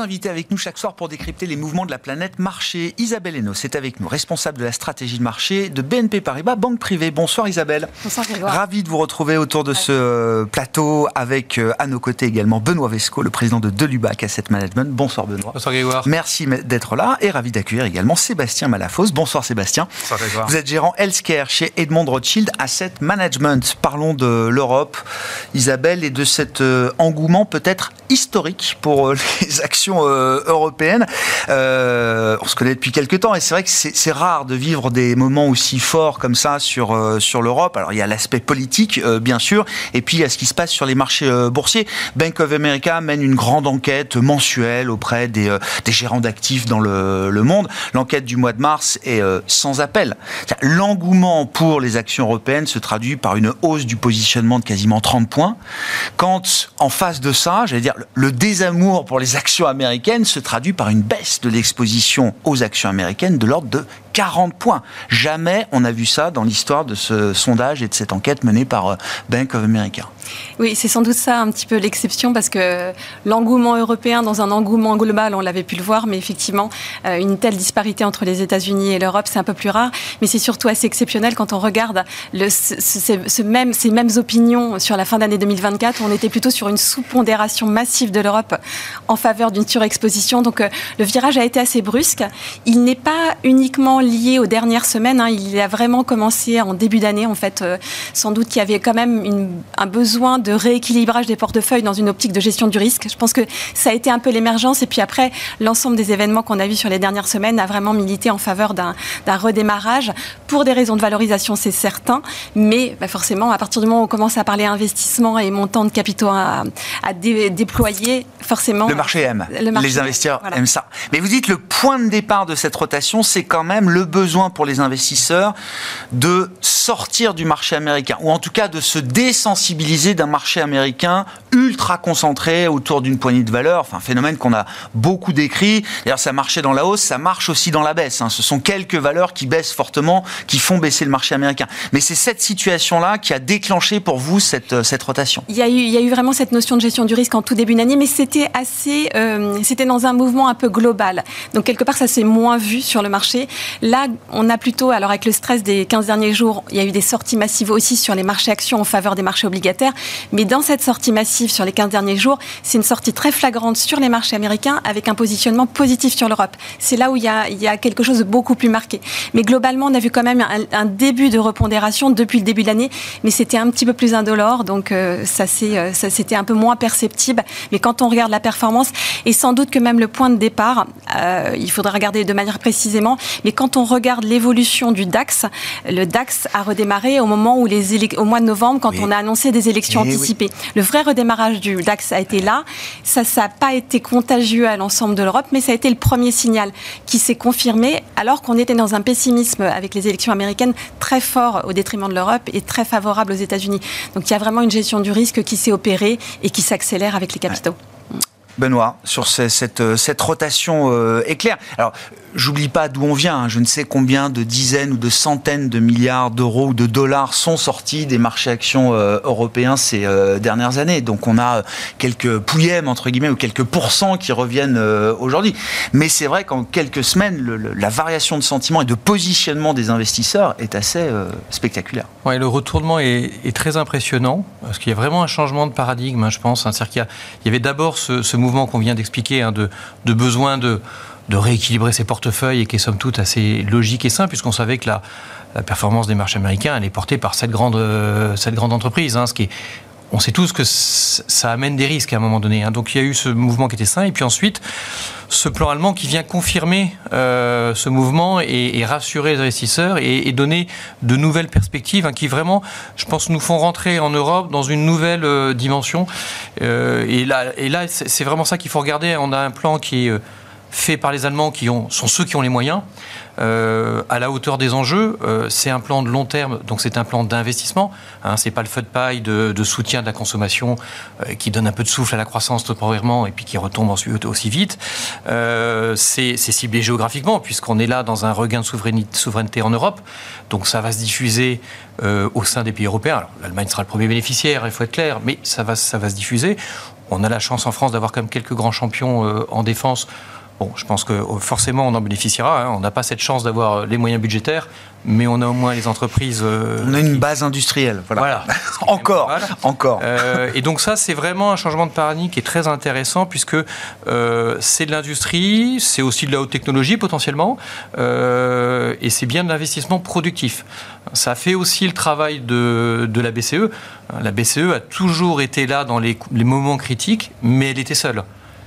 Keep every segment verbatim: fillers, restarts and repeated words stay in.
Trois invités avec nous chaque soir pour décrypter les mouvements de la planète marché. Isabelle Hainaut, c'est avec nous, responsable de la stratégie de marché de B N P Paribas Banque Privée. Bonsoir Isabelle. Bonsoir Grégoire. Ravi de vous retrouver autour de ce plateau avec à nos côtés également Benoît Vesco, le président de Delubac Asset Management. Bonsoir Benoît. Bonsoir Grégoire. Merci d'être là et ravi d'accueillir également Sébastien Malafosse. Bonsoir Sébastien. Bonsoir Grégoire. Vous êtes gérant Healthcare chez Edmond Rothschild Asset Management. Parlons de l'Europe, Isabelle, et de cet engouement peut-être historique pour les actions euh, européennes. Euh, on se connaît depuis quelques temps et c'est vrai que c'est, c'est rare de vivre des moments aussi forts comme ça sur, euh, sur l'Europe. Alors il y a l'aspect politique, euh, bien sûr, et puis il y a ce qui se passe sur les marchés euh, boursiers. Bank of America mène une grande enquête mensuelle auprès des, euh, des gérants d'actifs dans le, le monde. L'enquête du mois de mars est euh, sans appel. C'est-à-dire, l'engouement pour les actions européennes se traduit par une hausse du positionnement de quasiment trente points. Quand, en face de ça, j'allais dire, le désamour pour les actions américaines se traduit par une baisse de l'exposition aux actions américaines de l'ordre de quarante points. Jamais on a vu ça dans l'histoire de ce sondage et de cette enquête menée par Bank of America. Oui, c'est sans doute ça un petit peu l'exception, parce que l'engouement européen dans un engouement global, on l'avait pu le voir, mais effectivement, euh, une telle disparité entre les États-Unis et l'Europe, c'est un peu plus rare. Mais c'est surtout assez exceptionnel quand on regarde le, ce, ce, ce même, ces mêmes opinions sur la fin d'année deux mille vingt-quatre. On était plutôt sur une sous-pondération massive de l'Europe en faveur d'une surexposition. Donc euh, le virage a été assez brusque. Il n'est pas uniquement lié aux dernières semaines. Hein. Il a vraiment commencé en début d'année. En fait, euh, sans doute qu'il y avait quand même une, un besoin de rééquilibrage des portefeuilles dans une optique de gestion du risque. Je pense que ça a été un peu l'émergence. Et puis après, l'ensemble des événements qu'on a vus sur les dernières semaines a vraiment milité en faveur d'un, d'un redémarrage. Pour des raisons de valorisation, c'est certain. Mais bah forcément, à partir du moment où on commence à parler investissement et montant de capitaux à, à dé, déployer, forcément... Le marché aime. Le marché les investisseurs voilà. aiment ça. Mais vous dites le point de départ de cette rotation, c'est quand même le besoin pour les investisseurs de sortir du marché américain, ou en tout cas de se désensibiliser d'un marché américain ultra concentré autour d'une poignée de valeurs, enfin, un phénomène qu'on a beaucoup décrit. D'ailleurs, ça marchait dans la hausse, ça marche aussi dans la baisse. Hein. Ce sont quelques valeurs qui baissent fortement, qui font baisser le marché américain. Mais c'est cette situation-là qui a déclenché pour vous cette, cette rotation. Il y a eu, il y a eu vraiment cette notion de gestion du risque en tout début d'année, mais c'était assez, euh, c'était dans un mouvement un peu global. Donc, quelque part, ça s'est moins vu sur le marché. Là, on a plutôt, alors avec le stress des quinze derniers jours, il y a eu des sorties massives aussi sur les marchés actions en faveur des marchés obligataires. Mais dans cette sortie massive sur les quinze derniers jours, c'est une sortie très flagrante sur les marchés américains avec un positionnement positif sur l'Europe. C'est là où il y a, il y a quelque chose de beaucoup plus marqué. Mais globalement, on a vu quand même un, un début de repondération depuis le début de l'année, mais c'était un petit peu plus indolore, donc euh, ça, c'est, euh, ça c'était un peu moins perceptible. Mais quand on regarde la performance, et sans doute que même le point de départ, euh, il faudra regarder de manière précisément, mais quand on regarde l'évolution du DAX, le DAX a redémarré au moment où les élec- au mois de novembre, quand oui. on a annoncé des élections et anticipées. Oui. Le vrai redémarrage du DAX a été là. Ça, ça n'a pas été contagieux à l'ensemble de l'Europe, mais ça a été le premier signal qui s'est confirmé, alors qu'on était dans un pessimisme avec les élections américaines très fort au détriment de l'Europe et très favorable aux États-Unis. Donc il y a vraiment une gestion du risque qui s'est opérée et qui s'accélère avec les capitaux. Ouais. Benoît, sur cette, cette, cette rotation euh, éclair. Alors, j'oublie pas d'où on vient. Hein. Je ne sais combien de dizaines ou de centaines de milliards d'euros ou de dollars sont sortis des marchés actions euh, européens ces euh, dernières années. Donc, on a quelques pouillèmes, entre guillemets, ou quelques pourcents qui reviennent euh, aujourd'hui. Mais c'est vrai qu'en quelques semaines, le, le, la variation de sentiment et de positionnement des investisseurs est assez euh, spectaculaire. Ouais, le retournement est, est très impressionnant, parce qu'il y a vraiment un changement de paradigme, hein, je pense. Hein. C'est-à-dire qu'il y, a, il y avait d'abord ce, ce mouvement qu'on vient d'expliquer, hein, de, de besoin de, de rééquilibrer ses portefeuilles et qui est somme toute assez logique et simple, puisqu'on savait que la, la performance des marchés américains, elle est portée par cette grande, euh, cette grande entreprise. Hein, ce qui est, on sait tous que c- ça amène des risques à un moment donné. Hein. Donc il y a eu ce mouvement qui était sain, et puis ensuite, ce plan allemand qui vient confirmer euh, ce mouvement et, et rassurer les investisseurs et, et donner de nouvelles perspectives, hein, qui vraiment, je pense, nous font rentrer en Europe dans une nouvelle euh, dimension. Euh, et là, et là c'est, c'est vraiment ça qu'il faut regarder. On a un plan qui est euh, fait par les Allemands, qui ont, sont ceux qui ont les moyens, euh, à la hauteur des enjeux. Euh, c'est un plan de long terme, donc c'est un plan d'investissement. Hein, c'est pas le feu de paille de, de soutien de la consommation euh, qui donne un peu de souffle à la croissance temporairement et puis qui retombe ensuite aussi vite. Euh, c'est, c'est ciblé géographiquement, puisqu'on est là dans un regain de souveraineté, souveraineté en Europe. Donc ça va se diffuser euh, au sein des pays européens. Alors, l'Allemagne sera le premier bénéficiaire, il faut être clair, mais ça va, ça va se diffuser. on a la chance en France d'avoir quand même quelques grands champions euh, en défense. Bon, je pense que forcément on en bénéficiera. Hein. On n'a pas cette chance d'avoir les moyens budgétaires, mais on a au moins les entreprises. Euh, on a une qui... base industrielle. Voilà. voilà. encore, voilà. encore. Euh, et donc ça, c'est vraiment un changement de paradigme qui est très intéressant puisque euh, c'est de l'industrie, c'est aussi de la haute technologie potentiellement, euh, et c'est bien de l'investissement productif. Ça fait aussi le travail de, de la B C E. La B C E a toujours été là dans les, les moments critiques, mais elle était seule.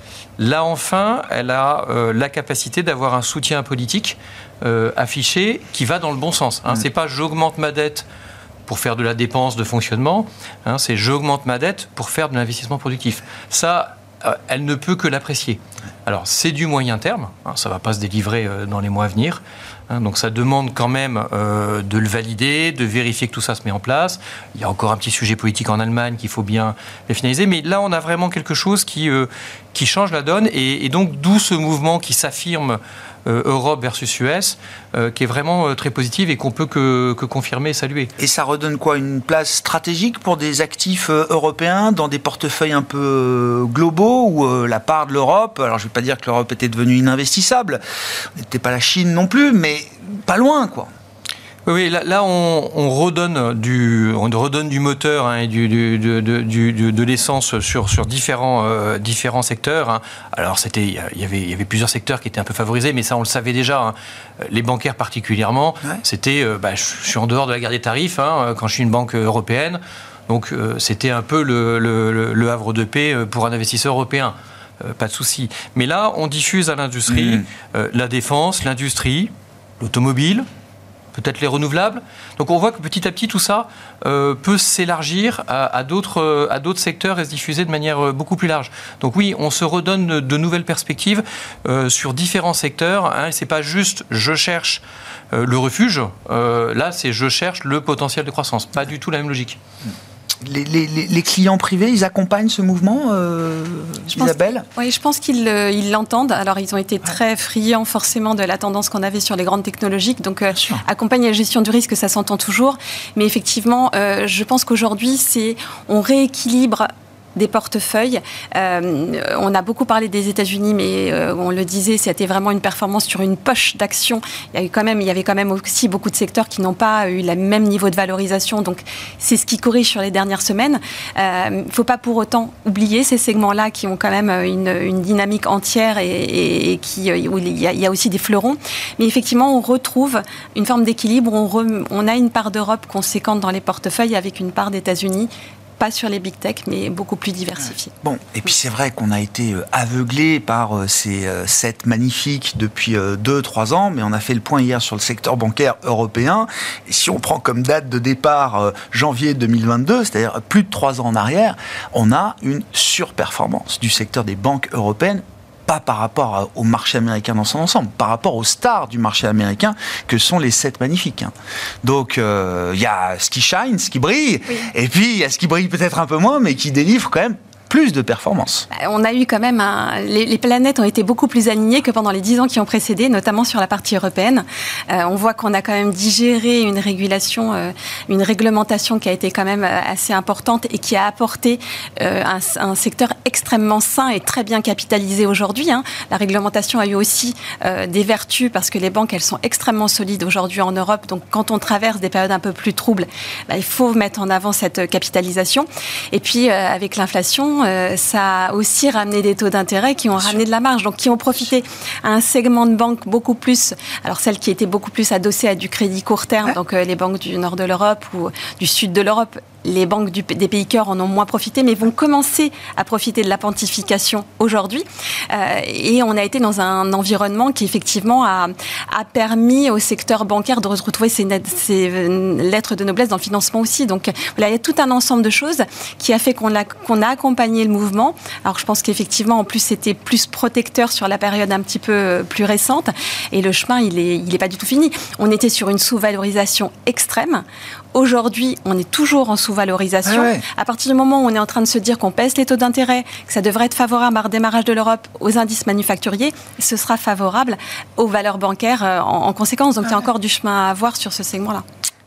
Là, enfin, elle a euh, la capacité d'avoir un soutien politique euh, affiché qui va dans le bon sens. Hein. Mmh. C'est pas j'augmente ma dette pour faire de la dépense de fonctionnement, hein, c'est j'augmente ma dette pour faire de l'investissement productif. Ça, euh, elle ne peut que l'apprécier. Alors, c'est du moyen terme, hein, ça ne va pas se délivrer euh, dans les mois à venir. Hein, donc ça demande quand même euh, de le valider, de vérifier que tout ça se met en place. Il y a encore un petit sujet politique en Allemagne qu'il faut bien, bien finaliser. Mais là, on a vraiment quelque chose qui, euh, qui change la donne. Et, et donc, d'où ce mouvement qui s'affirme euh, Europe versus U S, euh, qui est vraiment euh, très positif et qu'on peut que, que confirmer et saluer. Et ça redonne quoi? Une place stratégique pour des actifs euh, européens dans des portefeuilles un peu euh, globaux où euh, la part de l'Europe, alors je ne vais pas dire que l'Europe était devenue ininvestissable, on n'était pas la Chine non plus, mais pas loin, quoi. Oui, oui, là, là on, on, redonne du, on redonne du moteur hein, et du, du, du, du, du, de l'essence sur, sur différents, euh, différents secteurs. Hein. Alors, c'était, il y avait, il y avait plusieurs secteurs qui étaient un peu favorisés, mais ça, on le savait déjà. Hein. Les bancaires particulièrement, ouais. c'était, euh, bah, je suis en dehors de la guerre des tarifs hein, quand je suis une banque européenne. Donc, euh, c'était un peu le, le, le havre de paix pour un investisseur européen. Euh, pas de souci. Mais là, on diffuse à l'industrie, mmh. euh, la défense, l'industrie, l'automobile, peut-être les renouvelables. Donc on voit que petit à petit, tout ça euh, peut s'élargir à, à, d'autres, à d'autres secteurs et se diffuser de manière beaucoup plus large. Donc oui, on se redonne de, de nouvelles perspectives euh, sur différents secteurs. Hein, et ce n'est pas juste « je cherche euh, le refuge euh, ». Là, c'est « je cherche le potentiel de croissance ». Pas du tout la même logique. Les, les, les clients privés, ils accompagnent ce mouvement, euh, je Isabelle ? pense, Oui, je pense qu'ils euh, ils l'entendent. Alors, ils ont été très friands, forcément, de la tendance qu'on avait sur les grandes technologiques. Donc, euh, accompagner la gestion du risque, ça s'entend toujours. Mais effectivement, euh, je pense qu'aujourd'hui, c'est, on rééquilibre des portefeuilles. Euh, on a beaucoup parlé des États-Unis, mais euh, on le disait, c'était vraiment une performance sur une poche d'actions. Il y a eu quand même, il y avait quand même aussi beaucoup de secteurs qui n'ont pas eu le même niveau de valorisation. Donc, c'est ce qui corrige sur les dernières semaines. Il euh, ne faut pas pour autant oublier ces segments-là qui ont quand même une, une dynamique entière et, et, et qui, où il y, a, il y a aussi des fleurons. Mais effectivement, on retrouve une forme d'équilibre. On, re, on a une part d'Europe conséquente dans les portefeuilles avec une part d'États-Unis. Pas sur les big tech, mais beaucoup plus diversifiés. Bon, et puis c'est vrai qu'on a été aveuglé par ces sets magnifiques depuis deux trois ans, mais on a fait le point hier sur le secteur bancaire européen. Et si on prend comme date de départ janvier deux mille vingt-deux, c'est-à-dire plus de trois ans en arrière, on a une surperformance du secteur des banques européennes. Pas par rapport au marché américain dans son ensemble, par rapport aux stars du marché américain que sont les sept magnifiques. Donc, il euh, y a ce qui shine, ce qui brille, oui. Et puis il y a ce qui brille peut-être un peu moins, mais qui délivre quand même plus de performance. On a eu quand même un... les, les planètes ont été beaucoup plus alignées que pendant les dix ans qui ont précédé, notamment sur la partie européenne. Euh, on voit qu'on a quand même digéré une régulation, euh, une réglementation qui a été quand même assez importante et qui a apporté euh, un, un secteur extrêmement sain et très bien capitalisé aujourd'hui. Hein. La réglementation a eu aussi euh, des vertus parce que les banques, elles sont extrêmement solides aujourd'hui en Europe. Donc, quand on traverse des périodes un peu plus troubles, bah, il faut mettre en avant cette capitalisation. Et puis, euh, avec l'inflation, Euh, ça a aussi ramené des taux d'intérêt qui ont ramené de la marge, donc qui ont profité à un segment de banques beaucoup plus, alors celles qui étaient beaucoup plus adossées à du crédit court terme, ouais. donc euh, les banques du nord de l'Europe ou du sud de l'Europe. Les banques du, des pays cœurs en ont moins profité, mais vont commencer à profiter de la pontification aujourd'hui. Euh, et on a été dans un environnement qui, effectivement, a, a permis au secteur bancaire de retrouver ses, ses lettres de noblesse dans le financement aussi. Donc, voilà, il y a tout un ensemble de choses qui a fait qu'on a, qu'on a accompagné le mouvement. Alors, je pense qu'effectivement, en plus, c'était plus protecteur sur la période un petit peu plus récente. Et le chemin, il est, il est pas du tout fini. On était sur une sous-valorisation extrême. Aujourd'hui, on est toujours en sous-valorisation. Ah ouais. À partir du moment où on est en train de se dire qu'on baisse les taux d'intérêt, que ça devrait être favorable à un redémarrage de l'Europe aux indices manufacturiers, ce sera favorable aux valeurs bancaires en, en conséquence. Donc, ah il y a encore du chemin à avoir sur ce segment-là.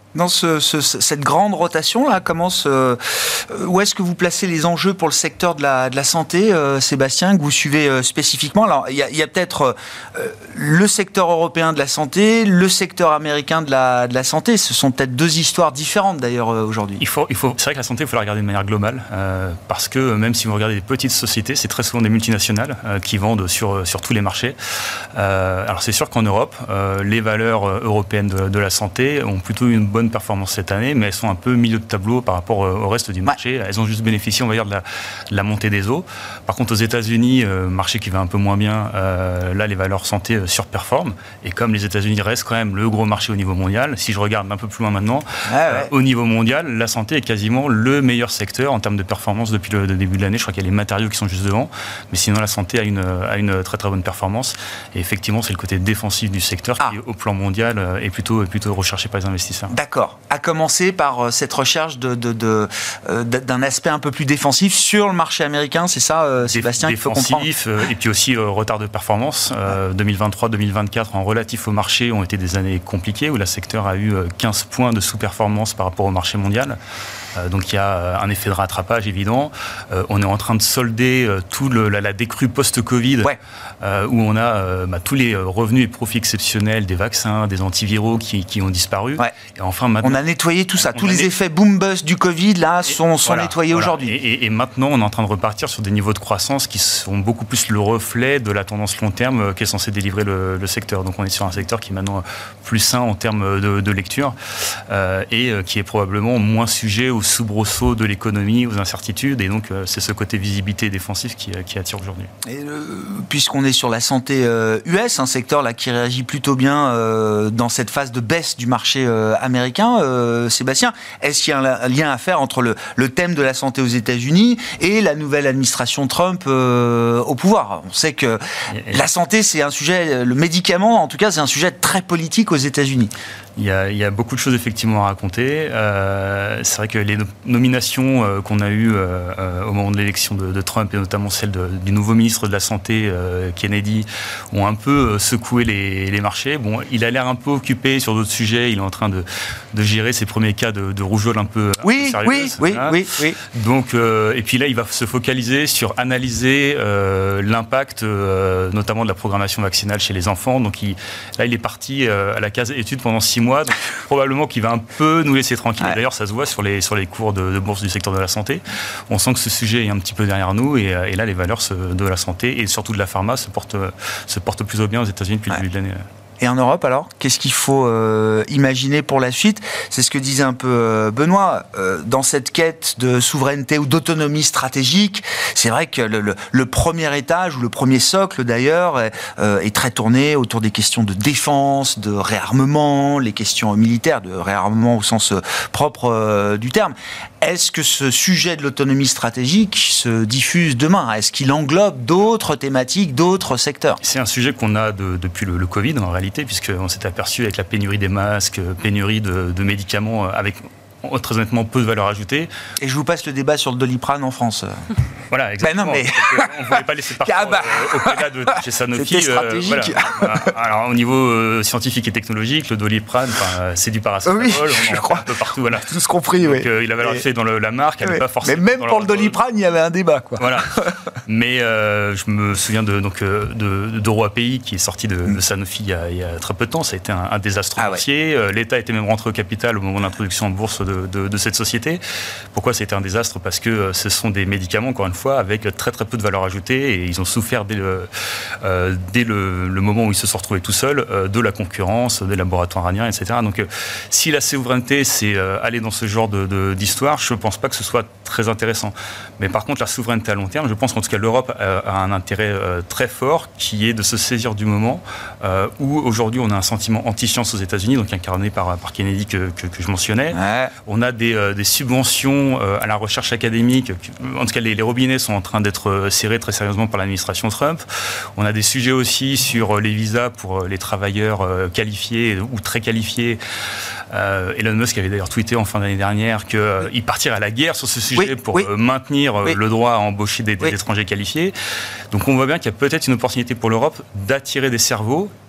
dans ce, ce, cette grande rotation-là, comment se, où est-ce que vous placez les enjeux pour le secteur de la, de la santé, euh, Sébastien, que vous suivez euh, spécifiquement? Alors, il y a, il y a peut-être euh, le secteur européen de la santé, le secteur américain de la, de la santé. Ce sont peut-être deux histoires différentes, d'ailleurs, euh, aujourd'hui. Il faut, il faut, c'est vrai que la santé, il faut la regarder de manière globale, euh, parce que même si vous regardez des petites sociétés, c'est très souvent des multinationales euh, qui vendent sur, sur tous les marchés. Euh, alors, c'est sûr qu'en Europe, euh, les valeurs européennes de, de la santé ont plutôt une bonne performance cette année, mais elles sont un peu milieu de tableau par rapport au reste du marché. Ouais. Elles ont juste bénéficié, on va dire, de la, de la montée des eaux. Par contre, aux États-Unis, euh, marché qui va un peu moins bien, euh, là, les valeurs santé euh, surperforment. Et comme les États-Unis restent quand même le gros marché au niveau mondial, si je regarde un peu plus loin maintenant, ouais, ouais. Euh, au niveau mondial, la santé est quasiment le meilleur secteur en termes de performance depuis le, le début de l'année. Je crois qu'il y a les matériaux qui sont juste devant, mais sinon, la santé a une, a une très très bonne performance. Et effectivement, c'est le côté défensif du secteur ah. qui, au plan mondial, est plutôt, est plutôt recherché par les investisseurs. D'accord. À commencer par cette recherche de, de, de, de, d'un aspect un peu plus défensif sur le marché américain, c'est ça, euh, Sébastien, qu'il faut comprendre. Défensif, euh, et puis aussi euh, retard de performance. Euh, deux mille vingt-trois deux mille vingt-quatre, en relatif au marché, ont été des années compliquées, où le secteur a eu quinze points de sous-performance par rapport au marché mondial. Euh, donc il y a un effet de rattrapage évident. Euh, on est en train de solder euh, tout le, la, la décrue post-Covid, ouais. euh, où on a euh, bah, tous les revenus et profits exceptionnels des vaccins, des antiviraux qui, qui ont disparu. Ouais. Et enfin, maintenant, on a nettoyé tout ça. Tous les net... effets boom-bust du Covid là, sont, sont voilà, nettoyés voilà. aujourd'hui. Et, et, et maintenant, on est en train de repartir sur des niveaux de croissance qui sont beaucoup plus le reflet de la tendance long terme qu'est censé délivrer le, le secteur. Donc on est sur un secteur qui est maintenant plus sain en termes de, de lecture euh, et qui est probablement moins sujet aux soubresauts de l'économie, aux incertitudes. Et donc c'est ce côté visibilité défensif qui, qui attire aujourd'hui. Et euh, puisqu'on est sur la santé euh, U S, un secteur là qui réagit plutôt bien euh, dans cette phase de baisse du marché euh, américain, euh, Sébastien, est-ce qu'il y a un lien à faire entre le, le thème de la santé aux États-Unis et la nouvelle administration Trump euh, au pouvoir? On sait que la santé, c'est un sujet, le médicament, en tout cas, c'est un sujet très politique aux États-Unis. Il y, a, il y a beaucoup de choses effectivement à raconter. Euh, c'est vrai que les nominations euh, qu'on a eues euh, au moment de l'élection de, de Trump, et notamment celle de, du nouveau ministre de la Santé, euh, Kennedy, ont un peu secoué les, les marchés. Bon, il a l'air un peu occupé sur d'autres sujets. Il est en train de, de gérer ses premiers cas de, de rougeole un peu, oui, un peu sérieuses. Oui, hein. oui, oui, oui. Donc, euh, et puis là, il va se focaliser sur analyser euh, l'impact, euh, notamment de la programmation vaccinale chez les enfants. Donc, il, là, il est parti euh, à la case études pendant six mois. Donc, probablement qu'il va un peu nous laisser tranquilles. Ouais. D'ailleurs, ça se voit sur les, sur les cours de, de bourse du secteur de la santé. On sent que ce sujet est un petit peu derrière nous et, et là, les valeurs de la santé et surtout de la pharma se portent, se portent plutôt bien aux États-Unis depuis ouais. le début de l'année. Et en Europe, alors, qu'est-ce qu'il faut euh, imaginer pour la suite? C'est ce que disait un peu euh, Benoît. Euh, dans cette quête de souveraineté ou d'autonomie stratégique, c'est vrai que le, le, le premier étage, ou le premier socle d'ailleurs, est, euh, est très tourné autour des questions de défense, de réarmement, les questions militaires, de réarmement au sens propre euh, du terme. Est-ce que ce sujet de l'autonomie stratégique se diffuse demain? Est-ce qu'il englobe d'autres thématiques, d'autres secteurs? C'est un sujet qu'on a de, depuis le, le Covid, en réalité, puisqu'on s'est aperçu avec la pénurie des masques, pénurie de, de médicaments avec très honnêtement peu de valeur ajoutée. Et je vous passe le débat sur le Doliprane en France. Voilà, exactement. Ben non, mais... on ne voulait pas laisser partir ah bah... euh, au Canada de chez Sanofi. C'était stratégique. Euh, voilà. Alors, au niveau euh, scientifique et technologique, le Doliprane, c'est du paracétamol. Oui, on je en crois. Un peu partout. Voilà. Tous compris, Donc, oui. Euh, il avait alors fait dans le, la marque, elle oui. pas forcément. Mais même pour le Doliprane, il y avait un débat, quoi. Voilà. Mais euh, je me souviens de, donc, de, d'Euro A P I qui est sorti de, de Sanofi il y, a, il y a très peu de temps. Ça a été un, un désastre ah, boursier. ouais. L'État était même rentré au capital au moment de l'introduction en bourse de, de, de cette société. Pourquoi c'était un désastre? Parce que ce sont des médicaments, encore une fois, avec très très peu de valeur ajoutée et ils ont souffert dès le, euh, dès le, le moment où ils se sont retrouvés tout seuls euh, de la concurrence, des laboratoires indiens, et cetera. Donc euh, si la souveraineté, c'est euh, aller dans ce genre de, de, d'histoire, je ne pense pas que ce soit très intéressant. Mais par contre, la souveraineté à long terme, je pense qu'en tout cas l'Europe a, a un intérêt euh, très fort qui est de se saisir du moment euh, où aujourd'hui on a un sentiment anti-science aux États-Unis, donc incarné par, par Kennedy que, que, que je mentionnais. Ouais. On a des, euh, des subventions euh, à la recherche académique. En tout cas, les, les robinets sont en train d'être serrés très sérieusement par l'administration Trump. On a des sujets aussi sur les visas pour les travailleurs euh, qualifiés ou très qualifiés. Euh, Elon Musk avait d'ailleurs tweeté en fin d'année dernière qu'il euh, partirait à la guerre sur ce sujet oui, pour oui. Euh, maintenir euh, oui. le droit à embaucher des, des oui. étrangers qualifiés. Donc on voit bien qu'il y a peut-être une opportunité pour l'Europe d'attirer des cerveaux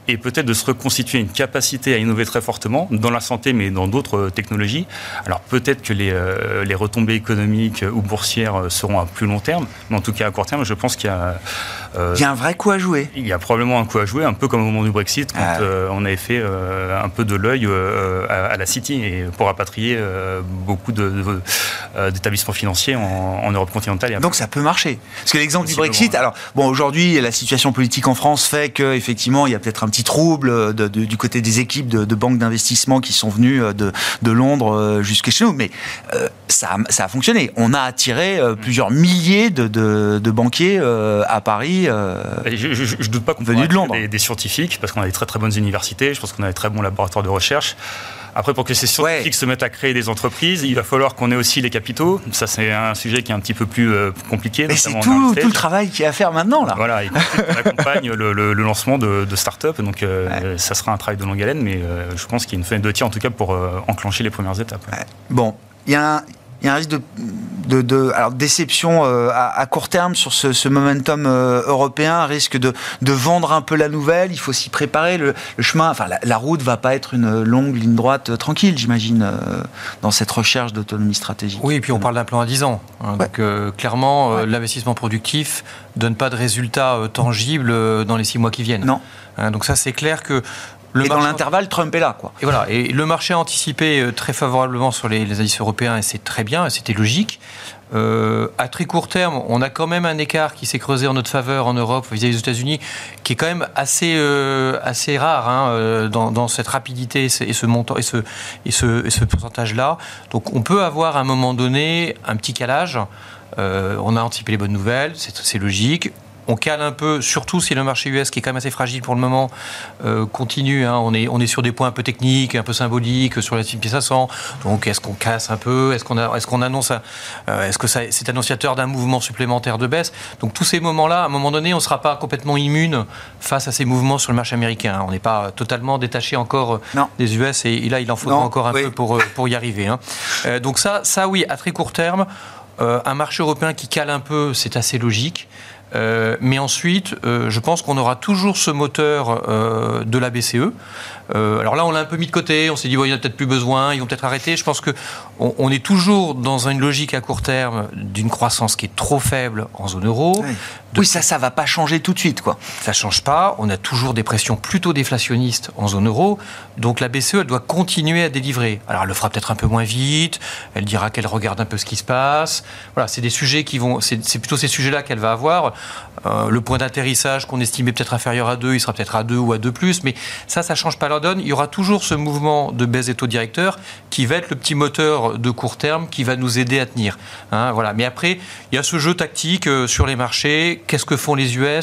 et peut-être de se reconstituer une capacité à innover très fortement dans la santé, mais dans d'autres technologies. Alors peut-être que les, euh, les retombées économiques ou boursières seront à plus long terme, mais en tout cas à court terme, je pense qu'il y a... Euh, il y a un vrai coup à jouer. Il y a probablement un coup à jouer, un peu comme au moment du Brexit, quand ah. euh, on avait fait euh, un peu de l'œil euh, à, à la City et pour rapatrier euh, beaucoup de, de, euh, d'établissements financiers en, en Europe continentale. Et donc ça peut marcher. Parce que l'exemple du Brexit, alors bon, aujourd'hui, la situation politique en France fait qu'effectivement, il y a peut-être un petit trouble de, de, du côté des équipes de, de banques d'investissement qui sont venues de, de Londres jusqu'à chez nous, mais euh, ça, ça a fonctionné. On a attiré euh, plusieurs milliers de, de, de banquiers euh, à Paris. Euh, je, je, je doute pas qu'on venus de Londres. Des, des scientifiques, parce qu'on a des très très bonnes universités, je pense qu'on a des très bons laboratoires de recherche. Après, pour que ces scientifiques ouais. se mettent à créer des entreprises, il va falloir qu'on ait aussi les capitaux. Ça, c'est un sujet qui est un petit peu plus euh, compliqué. Mais c'est tout, tout le travail qu'il y a à faire maintenant, là. Voilà, et on accompagne le, le, le lancement de, de start-up. Donc, euh, ouais. ça sera un travail de longue haleine, mais euh, je pense qu'il y a une fenêtre de tir, en tout cas, pour euh, enclencher les premières étapes. Ouais. Bon, il y a un... Il y a un risque de, de, de alors déception euh, à, à court terme sur ce, ce momentum euh, européen, un risque de, de vendre un peu la nouvelle. Il faut s'y préparer. Le, le chemin, enfin la, la route va pas être une longue ligne droite euh, tranquille, j'imagine, euh, dans cette recherche d'autonomie stratégique. Oui, et puis on parle d'un plan à dix ans. Hein, ouais. Donc euh, clairement, ouais. euh, l'investissement productif donne pas de résultats euh, tangibles euh, dans les six mois qui viennent. Non. Hein, donc ça, c'est clair que. Le et dans l'intervalle, Trump est là, quoi. Et voilà. Et le marché a anticipé très favorablement sur les, les indices européens, et c'est très bien, et c'était logique. Euh, à très court terme, on a quand même un écart qui s'est creusé en notre faveur en Europe vis-à-vis des États-Unis, qui est quand même assez euh, assez rare hein, dans, dans cette rapidité et ce, et ce montant et ce et ce, et ce pourcentage-là. Donc, on peut avoir à un moment donné un petit calage. Euh, on a anticipé les bonnes nouvelles, c'est, c'est logique. On cale un peu, surtout si le marché U S, qui est quand même assez fragile pour le moment, euh, continue. Hein, on est, on est sur des points un peu techniques, un peu symboliques, sur la S and P cinq cents. Donc, est-ce qu'on casse un peu ? Est-ce qu'on, a, est-ce qu'on annonce un, euh, Est-ce que ça, c'est annonciateur d'un mouvement supplémentaire de baisse ? Donc, tous ces moments-là, à un moment donné, on ne sera pas complètement immune face à ces mouvements sur le marché américain. On n'est pas totalement détaché encore non. des U S, et, et là, il en faudra non, encore un oui. peu pour, pour y arriver. Hein. Euh, donc, ça, ça, oui, à très court terme, euh, un marché européen qui cale un peu, c'est assez logique. Euh, mais ensuite, euh, je pense qu'on aura toujours ce moteur euh, de la B C E. Euh, alors là, on l'a un peu mis de côté. On s'est dit, bon, il n'y en a peut-être plus besoin. Ils vont peut-être arrêter. Je pense qu'on on est toujours dans une logique à court terme d'une croissance qui est trop faible en zone euro. Oui, de... oui ça, ça ne va pas changer tout de suite, quoi. Ça ne change pas. On a toujours des pressions plutôt déflationnistes en zone euro. Donc la B C E, elle doit continuer à délivrer. Alors, elle le fera peut-être un peu moins vite. Elle dira qu'elle regarde un peu ce qui se passe. Voilà, c'est des sujets qui vont... C'est, c'est plutôt ces sujets-là qu'elle va avoir. Euh, le point d'atterrissage qu'on estimait peut-être inférieur à deux, il sera peut-être à deux ou à deux plus, mais ça, ça ne change pas la donne. Il y aura toujours ce mouvement de baisse des taux directeurs qui va être le petit moteur de court terme qui va nous aider à tenir. Hein, voilà. Mais après, il y a ce jeu tactique euh, sur les marchés. Qu'est-ce que font les U S ?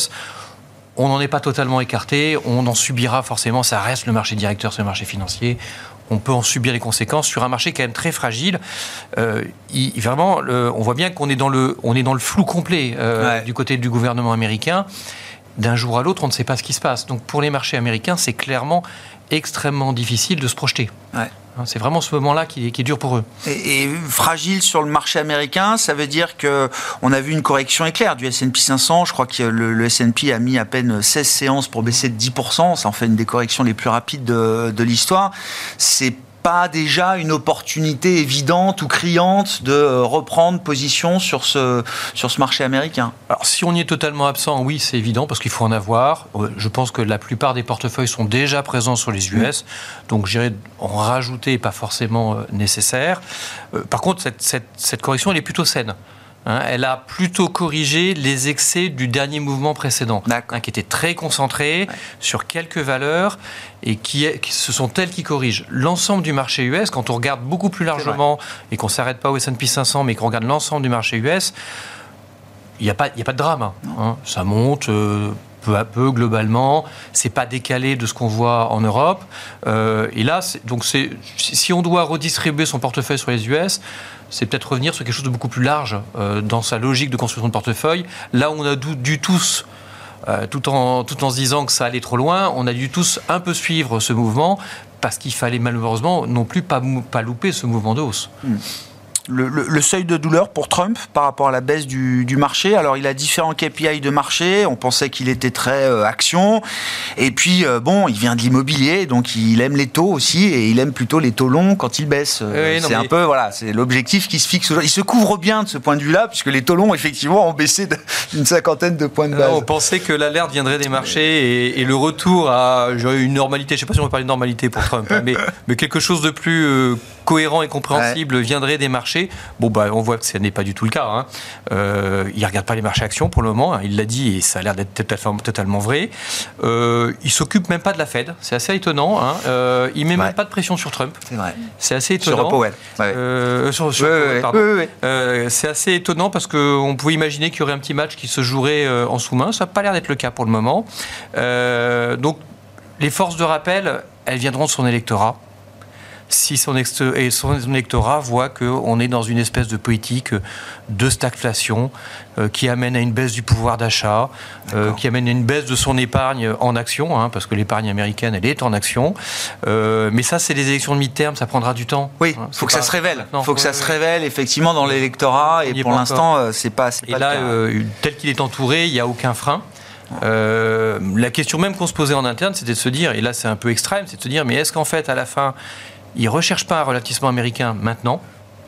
On n'en est pas totalement écarté. On en subira forcément. Ça reste le marché directeur, c'est le marché financier. On peut en subir les conséquences sur un marché quand même très fragile. Euh, il, vraiment, le, on voit bien qu'on est dans le, on est dans le flou complet euh, ouais. du côté du gouvernement américain. D'un jour à l'autre, on ne sait pas ce qui se passe. Donc pour les marchés américains, c'est clairement extrêmement difficile de se projeter. Ouais. C'est vraiment ce moment-là qui est, qui est dur pour eux. Et, et fragile sur le marché américain, ça veut dire qu'on a vu une correction éclair du S and P cinq cents. Je crois que le, le S and P a mis à peine seize séances pour baisser de dix pour cent. Ça en fait une des corrections les plus rapides de, de l'histoire. C'est pas déjà une opportunité évidente ou criante de reprendre position sur ce, sur ce marché américain ? Alors, si on y est totalement absent, oui, c'est évident, parce qu'il faut en avoir. Je pense que la plupart des portefeuilles sont déjà présents sur les U S, mmh. donc j'irais en rajouter, pas forcément nécessaire. Par contre, cette, cette, cette correction, elle est plutôt saine. Hein, elle a plutôt corrigé les excès du dernier mouvement précédent, hein, qui était très concentré ouais. sur quelques valeurs et qui, est, qui ce sont elles qui corrigent. L'ensemble du marché U S, quand on regarde beaucoup plus largement et qu'on ne s'arrête pas au S and P cinq cents, mais qu'on regarde l'ensemble du marché U S, il n'y a, a pas de drame. Hein. Ça monte euh, peu à peu, globalement. Ce n'est pas décalé de ce qu'on voit en Europe. Euh, et là, c'est, donc c'est, si on doit redistribuer son portefeuille sur les U S, c'est peut-être revenir sur quelque chose de beaucoup plus large euh, dans sa logique de construction de portefeuille. Là où on a dû, dû tous, euh, tout, en, tout en se disant que ça allait trop loin, on a dû tous un peu suivre ce mouvement parce qu'il fallait malheureusement non plus pas, pas louper ce mouvement de hausse. Mmh. le, le, le seuil de douleur pour Trump par rapport à la baisse du, du marché. Alors, il a différents K P I de marché. On pensait qu'il était très euh, action. Et puis, euh, bon, il vient de l'immobilier, donc il aime les taux aussi, et il aime plutôt les taux longs quand ils baissent. Euh, oui, c'est non, un mais... peu, voilà, c'est l'objectif qui se fixe. Il se couvre bien de ce point de vue-là, puisque les taux longs, effectivement, ont baissé d'une cinquantaine de points de base. Non, on pensait que l'alerte viendrait des marchés et, et le retour à une normalité, je ne sais pas si on va parler de normalité pour Trump, hein, mais, mais quelque chose de plus euh, cohérent et compréhensible ouais. viendrait des marchés. Bon, bah, on voit que ce n'est pas du tout le cas. Hein. Euh, il ne regarde pas les marchés actions pour le moment, hein, il l'a dit et ça a l'air d'être totalement, totalement vrai. Euh, il ne s'occupe même pas de la Fed, c'est assez étonnant. Hein. Euh, il ne met ouais. même pas de pression sur Trump. C'est vrai. C'est assez étonnant. Sur Powell. Ouais. Euh, sur, sur ouais, Powell, ouais, pardon. Ouais, ouais. Euh, c'est assez étonnant parce qu'on pouvait imaginer qu'il y aurait un petit match qui se jouerait euh, en sous-main. Ça n'a pas l'air d'être le cas pour le moment. Euh, donc, les forces de rappel, elles viendront de son électorat. Si son, ex- et son électorat voit qu'on est dans une espèce de politique de stagflation euh, qui amène à une baisse du pouvoir d'achat, euh, qui amène à une baisse de son épargne en action, hein, parce que l'épargne américaine, elle est en action. Euh, mais ça, c'est les élections de mi-terme, ça prendra du temps. Oui, il hein, faut que pas... ça se révèle. Il faut que ouais, ça ouais. se révèle effectivement dans l'électorat. Et pour l'instant, euh, c'est pas, c'est et pas là, le cas. Euh, tel qu'il est entouré, il n'y a aucun frein. Euh, la question même qu'on se posait en interne, c'était de se dire, et là c'est un peu extrême, c'est de se dire, mais est-ce qu'en fait, à la fin, ils ne recherchent pas un ralentissement américain maintenant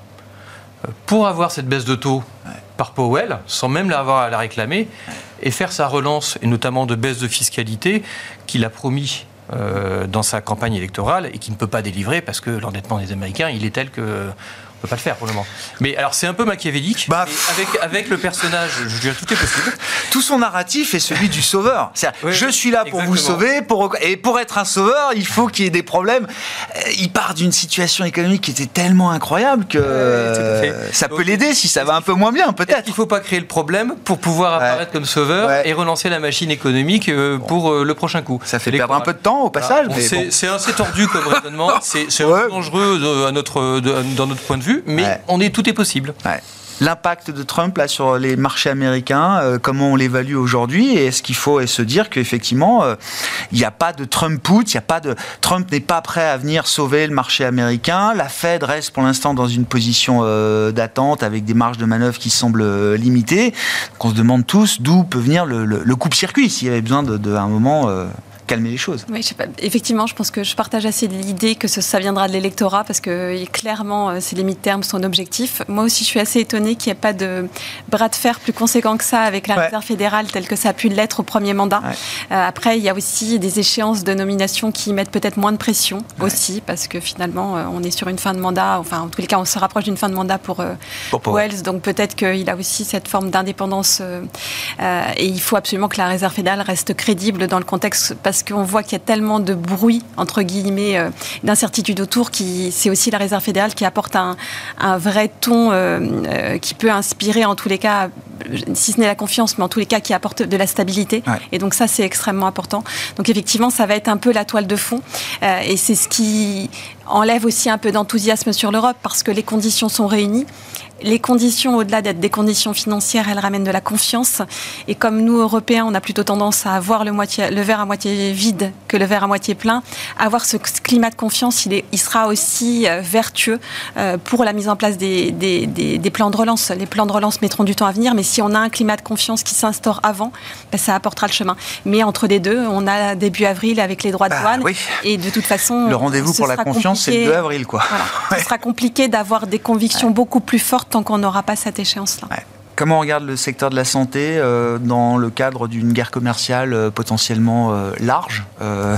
pour avoir cette baisse de taux ouais. par Powell, sans même l'avoir à la réclamer, et faire sa relance, et notamment de baisse de fiscalité, qu'il a promis euh, dans sa campagne électorale, et qu'il ne peut pas délivrer, parce que l'endettement des Américains, il est tel que... On ne peut pas le faire pour le moment. Mais alors, c'est un peu machiavélique. Bah, avec, avec le personnage, je dirais tout est possible. Tout son narratif est celui du sauveur. Oui, je suis là pour exactement. vous sauver, pour, et pour être un sauveur, il faut qu'il y ait des problèmes. Il part d'une situation économique qui était tellement incroyable que ouais, ça Donc, peut l'aider si ça va un peu moins bien, peut-être. Il ne faut pas créer le problème pour pouvoir apparaître ouais. comme sauveur ouais. et relancer la machine économique pour bon. le prochain coup. Ça fait perdre un peu de temps au passage. Bon, mais c'est, bon. c'est assez tordu comme raisonnement. C'est, c'est ouais. un peu dangereux de, à notre, de, dans notre point de vue, mais ouais. on est, tout est possible. Ouais. L'impact de Trump là, sur les marchés américains, euh, comment on l'évalue aujourd'hui? Et est-ce qu'il faut se dire qu'effectivement, il euh, n'y a pas de Trump put, il y a pas de Trump n'est pas prêt à venir sauver le marché américain. La Fed reste pour l'instant dans une position euh, d'attente avec des marges de manœuvre qui semblent euh, limitées. Donc on se demande tous d'où peut venir le, le, le coupe-circuit s'il y avait besoin de, de un moment. Euh, calmer les choses. Oui, je sais pas. Effectivement, je pense que je partage assez l'idée que ça viendra de l'électorat parce que clairement, c'est les mi-termes son objectif. Moi aussi, je suis assez étonnée qu'il n'y ait pas de bras de fer plus conséquent que ça avec la ouais. Réserve fédérale tel que ça a pu l'être au premier mandat. Ouais. Euh, après, il y a aussi des échéances de nomination qui mettent peut-être moins de pression ouais. aussi parce que finalement, on est sur une fin de mandat. Enfin, en tous les cas, on se rapproche d'une fin de mandat pour, euh, pour Wells. Donc peut-être qu'il a aussi cette forme d'indépendance euh, euh, et il faut absolument que la Réserve fédérale reste crédible dans le contexte parce qu'on voit qu'il y a tellement de bruit, entre guillemets, euh, d'incertitude autour, qui, c'est aussi la Réserve fédérale qui apporte un, un vrai ton euh, euh, qui peut inspirer, en tous les cas, si ce n'est la confiance, mais en tous les cas, qui apporte de la stabilité. Ouais. Et donc ça, c'est extrêmement important. Donc effectivement, ça va être un peu la toile de fond. Euh, et c'est ce qui enlève aussi un peu d'enthousiasme sur l'Europe, parce que les conditions sont réunies. Les conditions, au-delà d'être des conditions financières, elles ramènent de la confiance. Et comme nous, Européens, on a plutôt tendance à voir le, moitié, le verre à moitié vide que le verre à moitié plein, avoir ce climat de confiance, il, est, il sera aussi vertueux pour la mise en place des, des, des, des plans de relance. Les plans de relance mettront du temps à venir, mais si on a un climat de confiance qui s'instaure avant, ben ça apportera le chemin. Mais entre les deux, on a début avril avec les droits de douane. Bah, oui. Et de toute façon, le rendez-vous pour la confiance, c'est le deux avril, quoi. Voilà. Ouais. Ce sera compliqué d'avoir des convictions ouais. beaucoup plus fortes tant qu'on n'aura pas cette échéance-là. Ouais. Comment on regarde le secteur de la santé euh, dans le cadre d'une guerre commerciale euh, potentiellement euh, large euh,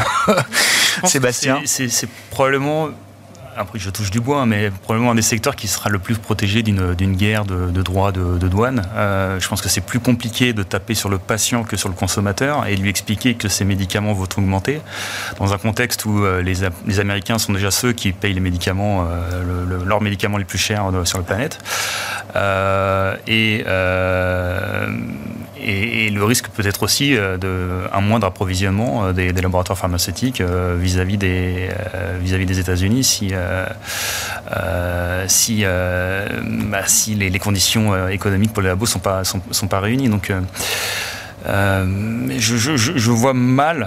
Sébastien? c'est, c'est, c'est probablement... Après, je touche du bois, mais probablement un des secteurs qui sera le plus protégé d'une, d'une guerre de, de droits de, de douane. Euh, je pense que c'est plus compliqué de taper sur le patient que sur le consommateur et lui expliquer que ces médicaments vont augmenter dans un contexte où euh, les, les Américains sont déjà ceux qui payent les médicaments, euh, le, le, leurs médicaments les plus chers de, sur la planète. Euh, et, euh, et, et le risque peut être aussi euh, de, un moindre approvisionnement des, des laboratoires pharmaceutiques euh, vis-à-vis des, euh, vis-à-vis des États-Unis si Euh, euh, si, euh, bah, si les, les conditions euh, économiques pour les labos ne sont pas, sont, sont pas réunies. Donc, euh, Euh, je, je, je vois mal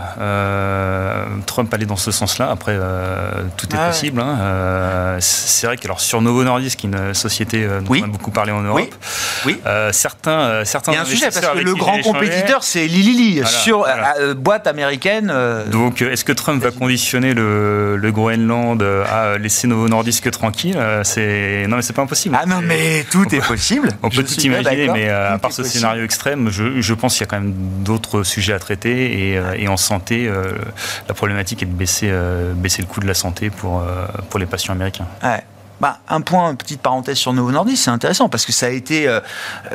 euh, Trump aller dans ce sens-là. Après, euh, tout est ah, possible. Ouais. Hein. Euh, c'est vrai que alors, sur Novo Nordisk, qui est une société dont oui. on a beaucoup parlé en Europe, oui. Oui. Euh, certains, certains il y a un sujet, parce que le grand compétiteur, c'est Lilly, voilà, sur voilà. Euh, boîte américaine. Euh... Donc, est-ce que Trump va conditionner le, le Groenland à laisser Novo Nordisk tranquille? C'est... Non, mais c'est pas impossible. Ah non, c'est... mais tout on est possible. On peut tout imaginer, mais euh, à part ce possible. scénario extrême, je, je pense qu'il y a quand même d'autres sujets à traiter. Et, euh, et en santé, euh, la problématique est de baisser, euh, baisser le coût de la santé pour, euh, pour les patients américains. Ouais. Bah, un point, une petite parenthèse sur Novo Nordisk, c'est intéressant parce que ça a été euh,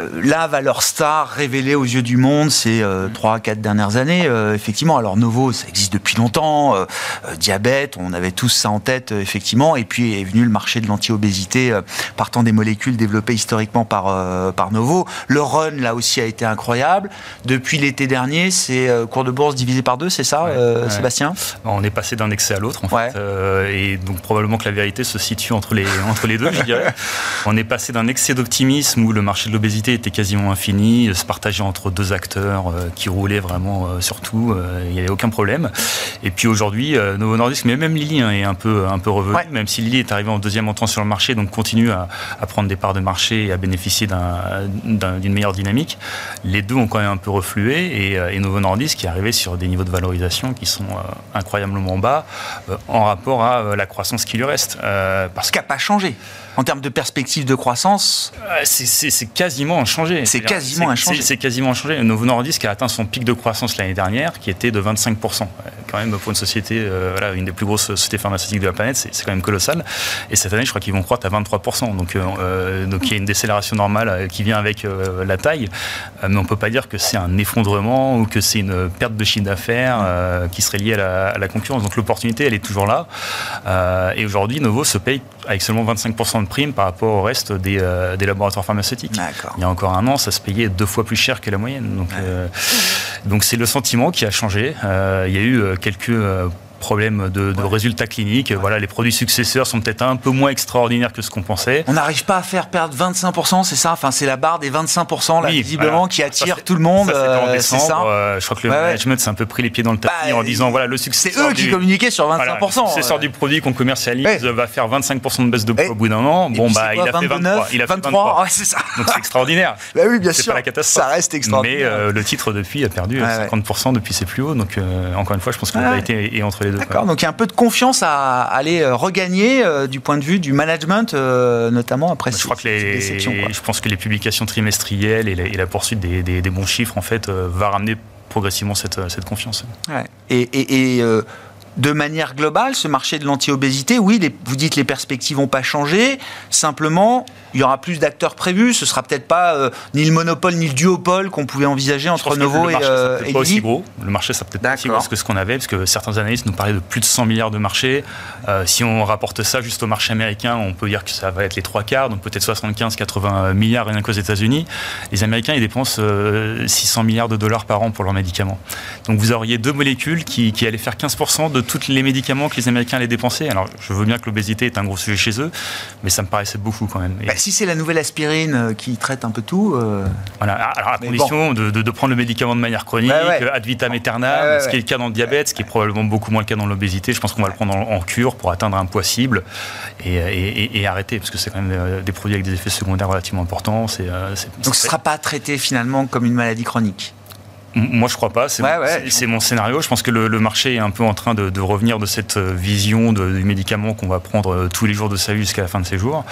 la valeur star révélée aux yeux du monde ces trois à quatre dernières années. Euh, effectivement, alors Novo, ça existe depuis longtemps. Euh, euh, diabète, on avait tous ça en tête, euh, effectivement. Et puis est venu le marché de l'anti-obésité euh, partant des molécules développées historiquement par, euh, par Novo. Le run, là aussi, a été incroyable. Depuis l'été dernier, c'est euh, cours de bourse divisé par deux, c'est ça, ouais, euh, ouais. Sébastien? On est passé d'un excès à l'autre, en ouais. fait. Euh, et donc, probablement que la vérité se situe entre les entre les deux, je dirais. On est passé d'un excès d'optimisme où le marché de l'obésité était quasiment infini, se partageait entre deux acteurs euh, qui roulaient vraiment euh, sur tout, euh, il n'y avait aucun problème. Et puis aujourd'hui, euh, Novo Nordisk, mais même Lilly hein, est un peu, un peu revenu, ouais. même si Lilly est arrivé en deuxième entrant sur le marché, donc continue à, à prendre des parts de marché et à bénéficier d'un, d'un, d'une meilleure dynamique. Les deux ont quand même un peu reflué et, et Novo Nordisk est arrivé sur des niveaux de valorisation qui sont euh, incroyablement bas euh, en rapport à euh, la croissance qui lui reste. Euh, parce qu'il n'a pas changé. En termes de perspective de croissance, c'est, c'est, c'est quasiment inchangé. C'est, c'est quasiment inchangé. C'est, c'est quasiment inchangé. Novo Nordisk a atteint son pic de croissance l'année dernière, qui était de vingt-cinq pour cent. Quand même, pour une société, euh, voilà, une des plus grosses sociétés pharmaceutiques de la planète, c'est, c'est quand même colossal. Et cette année, je crois qu'ils vont croître à vingt-trois pour cent. Donc, euh, donc il y a une décélération normale euh, qui vient avec euh, la taille. Euh, mais on ne peut pas dire que c'est un effondrement ou que c'est une perte de chiffre d'affaires euh, qui serait liée à la, à la concurrence. Donc l'opportunité, elle est toujours là. Euh, et aujourd'hui, Novo se paye avec seulement vingt-cinq pour cent de prime par rapport au reste des, euh, des laboratoires pharmaceutiques. D'accord. Il y a encore un an, ça se payait deux fois plus cher que la moyenne. Donc, euh, donc c'est le sentiment qui a changé. Euh, il y a eu quelques euh, problèmes de, de ouais. résultats cliniques. Ouais. Voilà, les produits successeurs sont peut-être un peu moins extraordinaires que ce qu'on pensait. On n'arrive pas à faire perdre vingt-cinq pour cent, c'est ça? Enfin, c'est la barre des vingt-cinq pour cent, là, oui, visiblement, voilà. qui attire ça, tout le monde. Ça, en décembre, c'est ça. Euh, je crois que le ouais, management ouais. s'est un peu pris les pieds dans le tapis bah, en disant, voilà, le succès. C'est eux qui du, communiquaient sur vingt-cinq pour cent. Voilà, le successeur euh... du produit qu'on commercialise ouais. va faire vingt-cinq pour cent de baisse de poids ouais. au bout d'un an. Bon, bah, il a fait vingt-trois. Il a fait vingt-trois. Ouais, c'est ça. Donc, c'est extraordinaire. Bah oui, bien c'est sûr. Pas la catastrophe. Ça reste extraordinaire. Mais euh, le titre, depuis, a perdu cinquante pour cent depuis ses plus hauts. Donc, euh, encore une fois, je pense que la vérité est entre les deux. D'accord. Donc, il y a un peu de confiance à aller regagner euh, du point de vue du management, euh, notamment après je ces, crois que les, ces déceptions. Quoi. Je pense que les publications trimestrielles et la, et la poursuite des, des, des bons chiffres, en fait, euh, va ramener progressivement cette, cette confiance. Ouais. Et, et, et euh, de manière globale, ce marché de l'anti-obésité, oui, les, vous dites que les perspectives n'ont pas changé, simplement, il y aura plus d'acteurs prévus, ce ne sera peut-être pas euh, ni le monopole ni le duopole qu'on pouvait envisager entre Novo et Lilly. Le marché sera peut-être pas aussi gros, le marché sera peut-être pas aussi gros que ce qu'on avait, parce que certains analystes nous parlaient de plus de cent milliards de marché. Euh, si on rapporte ça juste au marché américain, on peut dire que ça va être les trois quarts, donc peut-être soixante-quinze à quatre-vingts milliards rien qu'aux États-Unis. Les Américains, ils dépensent euh, six cents milliards de dollars par an pour leurs médicaments. Donc vous auriez deux molécules qui, qui allaient faire quinze pour cent de tous les médicaments que les Américains allaient dépenser. Alors, je veux bien que l'obésité est un gros sujet chez eux, mais ça me paraissait beaucoup quand même. Bah, si c'est la nouvelle aspirine qui traite un peu tout... Euh... Voilà, alors à mais condition bon. de, de, de prendre le médicament de manière chronique, ouais, ouais. ad vitam aeternam, ouais, ouais, ce qui est le cas dans le diabète, ce qui est probablement beaucoup moins le cas dans l'obésité. Je pense qu'on va le prendre en, en cure pour atteindre un poids cible et, et, et, et arrêter, parce que c'est quand même des produits avec des effets secondaires relativement importants. C'est, c'est, Donc c'est ce ne sera pas traité finalement comme une maladie chronique? Moi, je crois pas. C'est, ouais, mon, ouais, c'est, c'est mon scénario. Je pense que le, le marché est un peu en train de, de revenir de cette vision de, du médicament qu'on va prendre tous les jours de sa vie jusqu'à la fin de ses jours.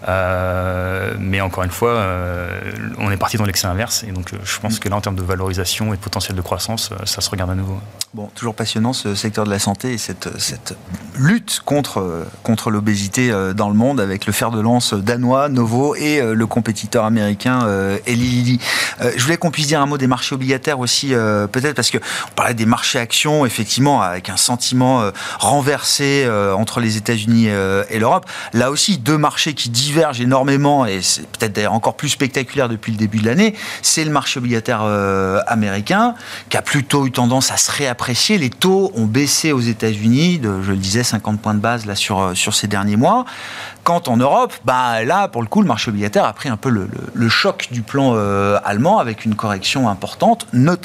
Euh, mais encore une fois, euh, on est parti dans l'excès inverse. Et donc, je pense que là, en termes de valorisation et de potentiel de croissance, ça se regarde à nouveau. Bon, toujours passionnant ce secteur de la santé et cette, cette lutte contre, contre l'obésité dans le monde avec le fer de lance danois, Novo, et le compétiteur américain Eli Lilly. Je voulais qu'on puisse dire un mot des marchés obligataires aussi. Euh, peut-être parce que on parlait des marchés actions, effectivement, avec un sentiment euh, renversé euh, entre les États-Unis euh, et l'Europe. Là aussi, deux marchés qui divergent énormément, et c'est peut-être d'ailleurs encore plus spectaculaire depuis le début de l'année. C'est le marché obligataire euh, américain qui a plutôt eu tendance à se réapprécier. Les taux ont baissé aux États-Unis de, je le disais, cinquante points de base là sur sur ces derniers mois. Quand en Europe, bah là, pour le coup, le marché obligataire a pris un peu le, le, le choc du plan euh, allemand avec une correction importante, notamment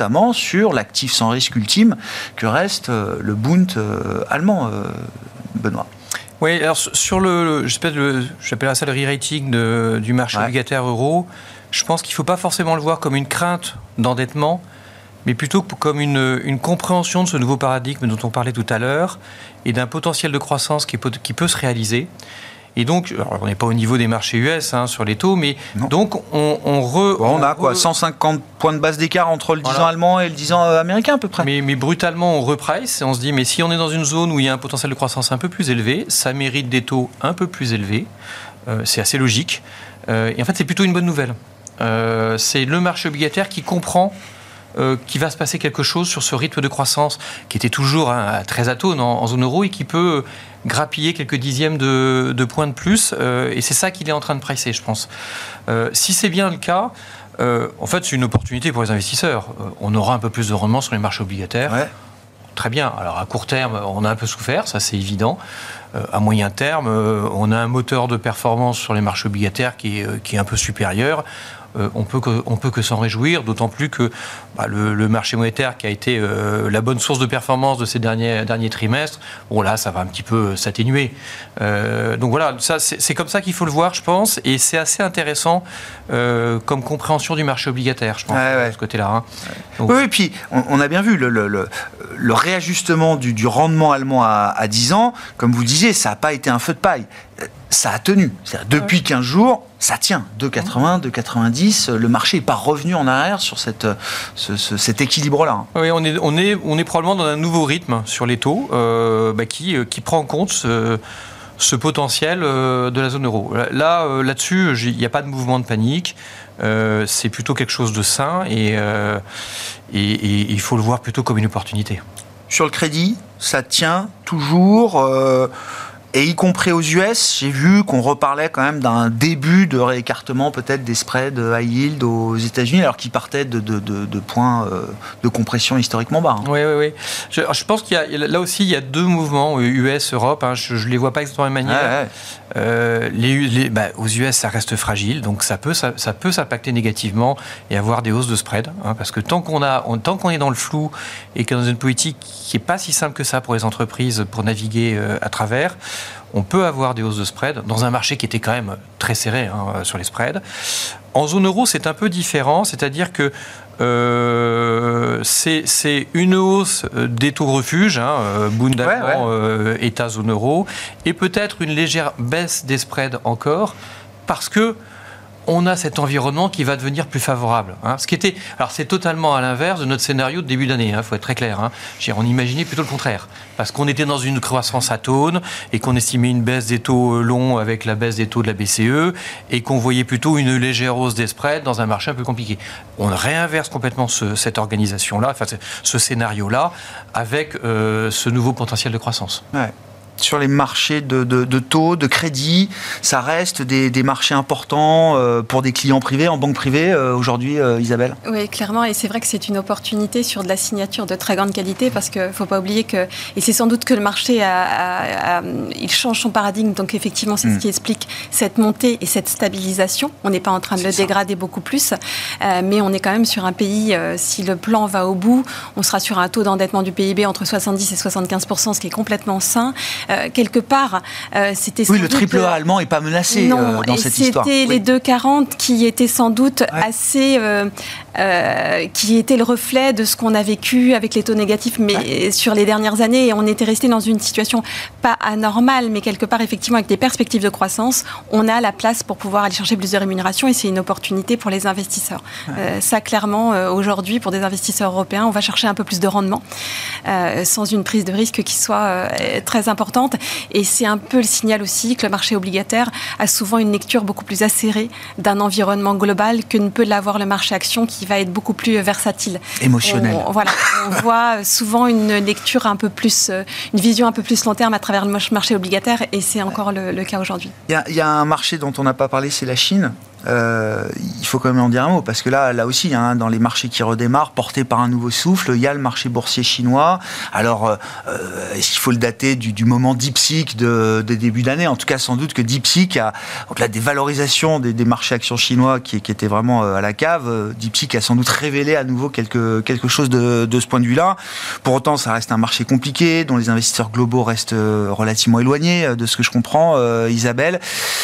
notamment sur l'actif sans risque ultime que reste euh, le Bund euh, allemand, euh, Benoît. Oui, alors sur le, le j'appelle ça le re-rating de, du marché ouais. obligataire euro, je pense qu'il ne faut pas forcément le voir comme une crainte d'endettement, mais plutôt comme une, une compréhension de ce nouveau paradigme dont on parlait tout à l'heure et d'un potentiel de croissance qui, est, qui peut se réaliser. Et donc, alors on n'est pas au niveau des marchés U S hein, sur les taux, mais non. donc on, on, re, bon, on, on a quoi, cent cinquante points de base d'écart entre le dix voilà. ans allemand et le dix ans américain à peu près. Mais, mais brutalement, on reprice et on se dit, mais si on est dans une zone où il y a un potentiel de croissance un peu plus élevé, ça mérite des taux un peu plus élevés. Euh, c'est assez logique. Euh, et en fait, c'est plutôt une bonne nouvelle. Euh, c'est le marché obligataire qui comprend Euh, qu'il va se passer quelque chose sur ce rythme de croissance qui était toujours hein, très atone en, en zone euro et qui peut grappiller quelques dixièmes de, de points de plus. Euh, et c'est ça qu'il est en train de pricer, je pense. Euh, si c'est bien le cas, euh, en fait, c'est une opportunité pour les investisseurs. Euh, on aura un peu plus de rendement sur les marchés obligataires. Ouais. Très bien. Alors, à court terme, on a un peu souffert, ça c'est évident. Euh, à moyen terme, euh, on a un moteur de performance sur les marchés obligataires qui est, euh, qui est un peu supérieur. Euh, on peut que, on peut que s'en réjouir, d'autant plus que bah, le, le marché monétaire qui a été euh, la bonne source de performance de ces derniers, derniers trimestres, bon là, ça va un petit peu s'atténuer. Euh, donc voilà, ça, c'est, c'est comme ça qu'il faut le voir, je pense, et c'est assez intéressant euh, comme compréhension du marché obligataire, je pense, ouais, ouais. de ce côté-là. Hein. Donc, oui, et puis on, on a bien vu le, le, le, le réajustement du, du rendement allemand à, à dix ans, comme vous le disiez, ça n'a pas été un feu de paille. Ça a tenu. C'est-à-dire, depuis quinze jours, ça tient. deux virgule quatre-vingts, deux virgule quatre-vingt-dix. Le marché n'est pas revenu en arrière sur cette, ce, ce, cet équilibre-là. Oui, on est, on, est, on est probablement dans un nouveau rythme sur les taux euh, bah, qui, qui prend en compte ce, ce potentiel euh, de la zone euro. Là, euh, là-dessus, il n'y a pas de mouvement de panique. Euh, c'est plutôt quelque chose de sain et, euh, et, et il faut le voir plutôt comme une opportunité. Sur le crédit, ça tient toujours... Euh Et y compris aux U S, j'ai vu qu'on reparlait quand même d'un début de réécartement peut-être des spreads high yield aux États-Unis, alors qu'ils partaient de, de, de, de points de compression historiquement bas. Hein. Oui, oui, oui. Je, je pense qu'il y a, là aussi, il y a deux mouvements, U S, Europe. Hein, je ne les vois pas exactement de la même manière. Ouais, ouais. Euh, les, les, bah, aux U S, ça reste fragile, donc ça peut, ça, ça peut s'impacter négativement et avoir des hausses de spread. Hein, parce que tant qu'on, a, on, tant qu'on est dans le flou et qu'on est dans une politique qui n'est pas si simple que ça pour les entreprises pour naviguer euh, à travers, on peut avoir des hausses de spread dans un marché qui était quand même très serré hein, sur les spreads. En zone euro, c'est un peu différent, c'est-à-dire que euh, c'est, c'est une hausse des taux refuge, hein, Bund allemand, ouais, ouais. euh, État zone euro, et peut-être une légère baisse des spreads encore, parce que on a cet environnement qui va devenir plus favorable. Hein. Ce qui était, alors c'est totalement à l'inverse de notre scénario de début d'année, il hein, faut être très clair. Hein. On imaginait plutôt le contraire, parce qu'on était dans une croissance atone et qu'on estimait une baisse des taux longs avec la baisse des taux de la B C E et qu'on voyait plutôt une légère hausse des spreads dans un marché un peu compliqué. On réinverse complètement ce, cette organisation-là, enfin ce scénario-là, avec euh, ce nouveau potentiel de croissance. Ouais. Sur les marchés de, de, de taux, de crédit, ça reste des, des marchés importants euh, pour des clients privés, en banque privée euh, aujourd'hui, euh, Isabelle ? Oui, clairement, et c'est vrai que c'est une opportunité sur de la signature de très grande qualité, parce qu'il ne faut pas oublier que, et c'est sans doute que le marché, a, a, a, il change son paradigme, donc effectivement c'est mmh. ce qui explique cette montée et cette stabilisation. On n'est pas en train de c'est le ça. dégrader beaucoup plus, euh, mais on est quand même sur un pays, euh, si le plan va au bout, on sera sur un taux d'endettement du P I B entre soixante-dix et soixante-quinze pour cent, ce qui est complètement sain. Euh, quelque part, euh, c'était oui, le triple A allemand n'est pas menacé non, euh, dans cette histoire. C'était les oui. deux virgule quarante qui étaient sans doute ouais. assez, euh, euh, qui étaient le reflet de ce qu'on a vécu avec les taux négatifs, mais ouais. sur les dernières années, et on était resté dans une situation pas anormale, mais quelque part effectivement avec des perspectives de croissance, on a la place pour pouvoir aller chercher plus de rémunération, et c'est une opportunité pour les investisseurs. Ouais. Euh, ça, clairement, euh, aujourd'hui, pour des investisseurs européens, on va chercher un peu plus de rendement, euh, sans une prise de risque qui soit euh, très importante. Et c'est un peu le signal aussi que le marché obligataire a souvent une lecture beaucoup plus acérée d'un environnement global que ne peut l'avoir le marché action, qui va être beaucoup plus versatile. Émotionnel. On, voilà, on voit souvent une lecture un peu plus, une vision un peu plus long terme à travers le marché obligataire, et c'est encore le, le cas aujourd'hui. Il y a, il y a un marché dont on n'a pas parlé, c'est la Chine. Euh, il faut quand même en dire un mot, parce que là, là aussi, hein, dans les marchés qui redémarrent, portés par un nouveau souffle, il y a le marché boursier chinois. Alors, euh, est-ce qu'il faut le dater du, du moment DeepSeek de, de début d'année? En tout cas, sans doute que DeepSeek, a, au-delà des valorisations des, des marchés actions chinois qui, qui étaient vraiment à la cave, DeepSeek a sans doute révélé à nouveau quelque, quelque chose de, de ce point de vue-là. Pour autant, ça reste un marché compliqué, dont les investisseurs globaux restent relativement éloignés, de ce que je comprends, euh, Isabelle.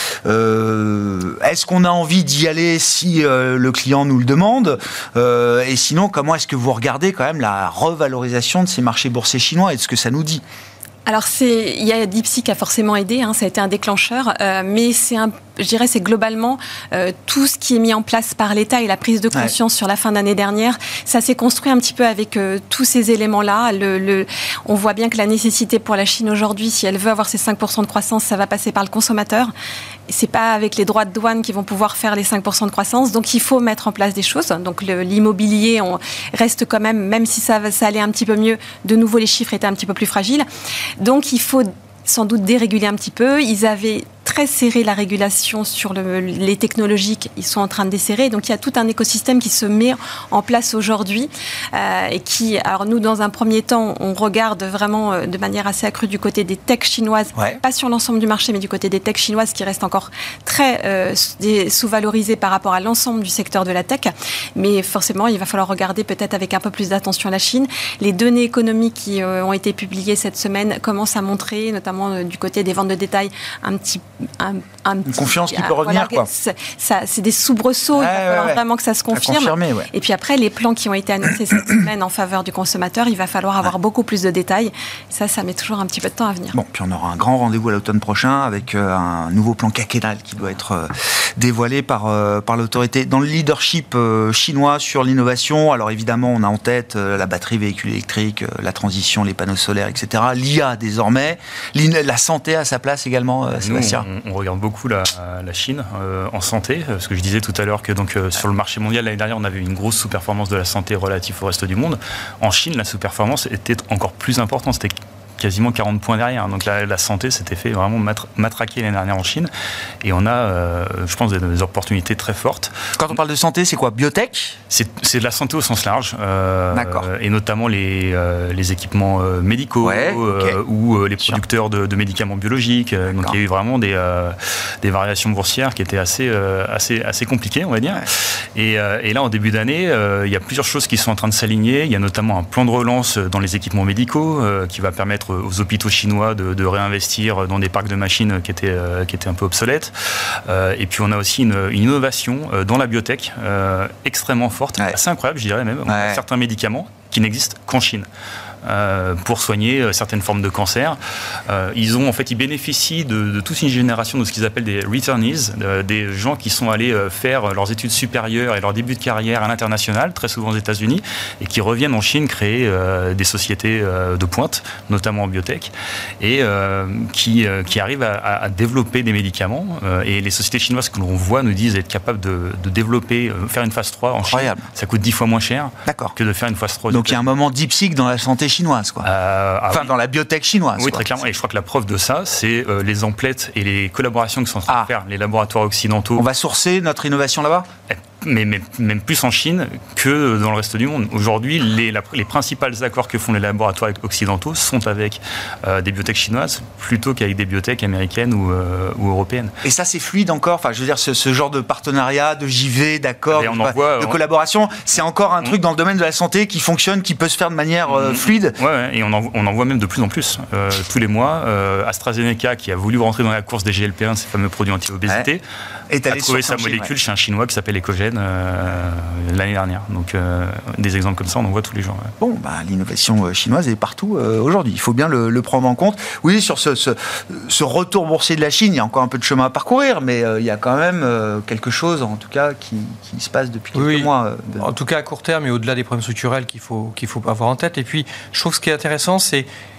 Euh, est-ce qu'on a envie envie d'y aller si euh, le client nous le demande, euh, et sinon comment est-ce que vous regardez quand même la revalorisation de ces marchés boursiers chinois et de ce que ça nous dit? Alors, c'est, il y a DeepSeek qui a forcément aidé, hein, ça a été un déclencheur, euh, mais c'est un, je dirais, c'est globalement euh, tout ce qui est mis en place par l'État et la prise de conscience ouais. sur la fin d'année dernière. Ça s'est construit un petit peu avec euh, tous ces éléments-là. Le, le, on voit bien que la nécessité pour la Chine aujourd'hui, si elle veut avoir ses cinq pour cent de croissance, ça va passer par le consommateur. C'est pas avec les droits de douane qu'ils vont pouvoir faire les cinq pour cent de croissance. Donc, il faut mettre en place des choses. Donc, le, l'immobilier, on reste quand même, même si ça, ça allait un petit peu mieux, de nouveau, les chiffres étaient un petit peu plus fragiles. Donc, il faut sans doute déréguler un petit peu. Ils avaient très serré la régulation sur le, les technologiques. Ils sont en train de desserrer. Donc, il y a tout un écosystème qui se met en place aujourd'hui euh, et qui, alors nous, dans un premier temps, on regarde vraiment euh, de manière assez accrue du côté des techs chinoises, ouais. pas sur l'ensemble du marché, mais du côté des techs chinoises qui restent encore très euh, sous-valorisées par rapport à l'ensemble du secteur de la tech. Mais forcément, il va falloir regarder peut-être avec un peu plus d'attention la Chine. Les données économiques qui euh, ont été publiées cette semaine commencent à montrer, notamment euh, du côté des ventes de détail, un petit Un, un une petit, confiance qui peut revenir, voilà, quoi. C'est, ça, c'est des soubresauts, ouais, il va falloir ouais, vraiment que ça se confirme. Ouais. Et puis après, les plans qui ont été annoncés cette semaine en faveur du consommateur, il va falloir avoir ouais. beaucoup plus de détails. Ça, ça met toujours un petit peu de temps à venir. Bon, puis on aura un grand rendez-vous à l'automne prochain avec euh, un nouveau plan quinquennal qui doit être euh, dévoilé par, euh, par l'autorité. Dans le leadership euh, chinois sur l'innovation, alors évidemment, on a en tête euh, la batterie véhicule électrique, euh, la transition, les panneaux solaires, et cetera. L'I A désormais, la santé à sa place également, euh, Sébastien. On, on regarde beaucoup la, la Chine euh, en santé, parce que je disais tout à l'heure que donc, euh, sur le marché mondial, l'année dernière, on avait une grosse sous-performance de la santé relative au reste du monde. En Chine, la sous-performance était encore plus importante, c'était quasiment quarante points derrière. Donc la, la santé s'était fait vraiment matra- matraquer l'année dernière en Chine. Et on a, euh, je pense, des, des opportunités très fortes. Quand on parle de santé, c'est quoi? Biotech? c'est, c'est de la santé au sens large. Euh, D'accord. Euh, et notamment les, euh, les équipements euh, médicaux ouais, okay. euh, ou euh, les producteurs de, de médicaments biologiques. Euh, donc il y a eu vraiment des, euh, des variations boursières qui étaient assez, euh, assez, assez compliquées, on va dire. Ouais. Et, euh, et là, en début d'année, euh, il y a plusieurs choses qui sont en train de s'aligner. Il y a notamment un plan de relance dans les équipements médicaux euh, qui va permettre aux hôpitaux chinois de, de réinvestir dans des parcs de machines qui étaient, euh, qui étaient un peu obsolètes. Euh, et puis on a aussi une, une innovation euh, dans la biotech euh, extrêmement forte, ouais. assez incroyable, je dirais même. On a certains médicaments qui n'existent qu'en Chine. Euh, pour soigner euh, certaines formes de cancer. Euh, ils ont en fait, ils bénéficient de, de toute une génération de ce qu'ils appellent des returnees, de, des gens qui sont allés euh, faire leurs études supérieures et leur début de carrière à l'international, très souvent aux États-Unis, et qui reviennent en Chine créer euh, des sociétés euh, de pointe, notamment en biotech, et euh, qui, euh, qui arrivent à, à développer des médicaments. Euh, et les sociétés chinoises que l'on voit nous disent être capables de, de développer, euh, faire une phase trois en Incroyable. Chine. Ça coûte dix fois moins cher D'accord. que de faire une phase trois. Donc il y a un moment DeepSeek dans la santé chinoise, quoi. Euh, ah enfin, oui. dans la biotech chinoise. Oui, quoi. très clairement. Et je crois que la preuve de ça, c'est euh, les emplettes et les collaborations que sont en train ah. de faire les laboratoires occidentaux. On va sourcer notre innovation là-bas ? Mais, mais même plus en Chine que dans le reste du monde. Aujourd'hui, les, la, les principaux accords que font les laboratoires occidentaux sont avec euh, des biotech chinoises plutôt qu'avec des biotech américaines ou, euh, ou européennes. Et ça, c'est fluide encore. Enfin, je veux dire, ce, ce genre de partenariat, de J V, d'accord, de, voit, de on... collaboration, c'est encore un on... truc dans le domaine de la santé qui fonctionne, qui peut se faire de manière euh, fluide. Ouais, ouais, et on en, on en voit même de plus en plus. Euh, tous les mois, euh, AstraZeneca, qui a voulu rentrer dans la course des G L P un, ces fameux produits anti-obésité, ouais. a trouvé sa molécule Chine, ouais. chez un Chinois qui s'appelle Ecogène. Euh, l'année dernière. Donc, euh, des exemples comme ça, on en voit tous les jours. Ouais. Bon, bah, l'innovation chinoise est partout euh, aujourd'hui. Il faut bien le, le prendre en compte. Oui, sur ce, ce, ce retour boursier de la Chine, il y a encore un peu de chemin à parcourir, mais euh, il y a quand même euh, quelque chose, en tout cas, qui, qui se passe depuis quelques oui, mois. Euh, en tout cas, à court terme et au-delà des problèmes structurels qu'il faut, qu'il faut avoir en tête. Et puis, je trouve que ce qui est intéressant, c'est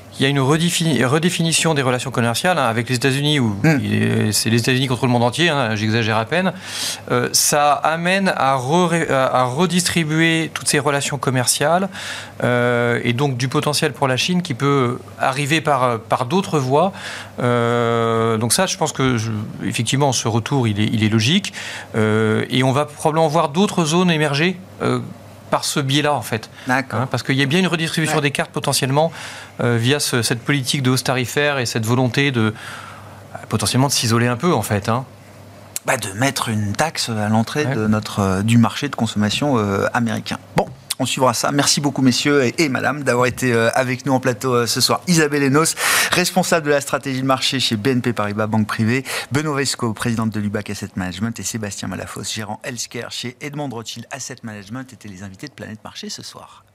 il y a une redéfini- redéfinition des relations commerciales hein, avec les États-Unis, où mmh. il est, c'est les États-Unis contre le monde entier, hein, j'exagère à peine. Euh, ça amène à, re- à redistribuer toutes ces relations commerciales euh, et donc du potentiel pour la Chine qui peut arriver par, par d'autres voies. Euh, donc ça, je pense que je, effectivement, ce retour, il est, il est logique. Euh, et on va probablement voir d'autres zones émerger. Euh, par ce biais-là, en fait. D'accord. Hein, parce qu'il y a bien une redistribution ouais. des cartes, potentiellement, euh, via ce, cette politique de hausse tarifaire et cette volonté de, euh, potentiellement, de s'isoler un peu, en fait. Hein. Bah, de mettre une taxe à l'entrée ouais. de notre, euh, du marché de consommation euh, américain. Bon, on suivra ça. Merci beaucoup, messieurs et, et madame, d'avoir été euh, avec nous en plateau euh, ce soir. Isabelle Enos, responsable de la stratégie de marché chez B N P Paribas Banque Privée, Benoît Vesco, présidente de l'U B A C Asset Management, et Sébastien Malafosse, gérant Healthcare chez Edmond Rothschild Asset Management, étaient les invités de Planète Marché ce soir.